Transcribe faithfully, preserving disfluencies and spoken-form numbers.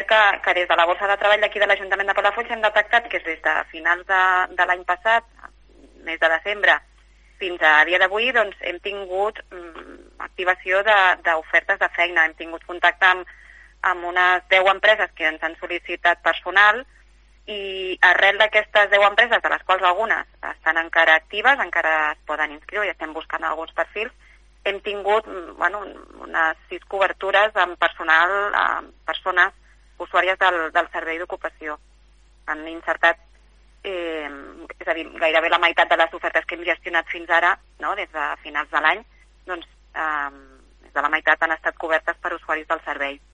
que, que des de la Borsa de Treball d'aquí de l'Ajuntament de Palafolls hem detectat que des de finals de, de l'any passat, mes de desembre, fins a dia d'avui, doncs, hem tingut mm, activació d'ofertes de, de feina. Hem tingut contacte amb, amb unes deu empreses que ens han sol·licitat personal i arrel d'aquestes deu empreses, de les quals algunes estan encara actives, encara es poden inscriure i estem buscant alguns perfils, hem tingut bueno, unes sis cobertures amb personal, amb persones usuàries del, del servei d'ocupació. Han insertat, eh, és a dir, gairebé la meitat de les ofertes que hem gestionat fins ara, no, des de finals de l'any, doncs eh, des de la meitat han estat cobertes per usuaris del servei.